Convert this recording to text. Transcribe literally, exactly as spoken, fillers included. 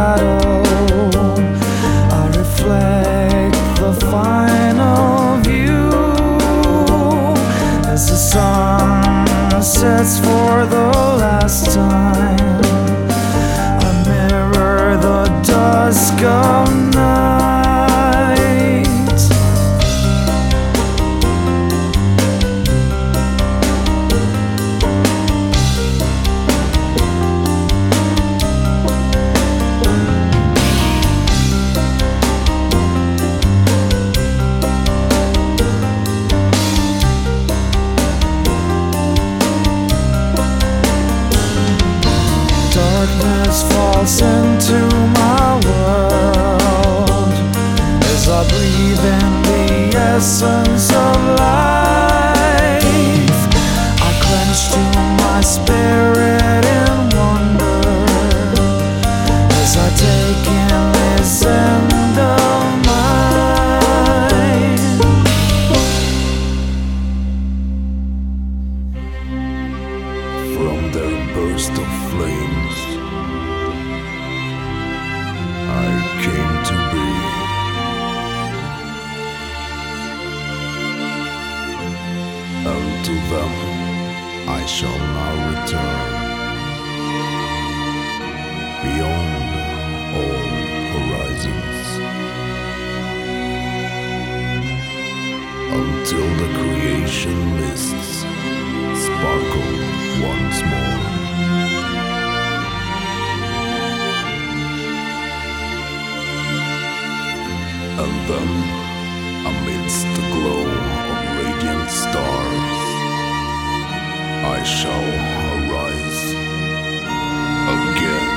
shadow. I reflect the final view as the sun sets for the last time. I mirror the dusk of night. Darkness falls into my world as I breathe in the essence of life. I clench to my spirit in wonder as I take in this end of mine. From their burst of flames I came to be. And to them I shall now return, beyond all horizons, until the creation mists sparkle once more. And then, amidst the glow of radiant stars, I shall arise again.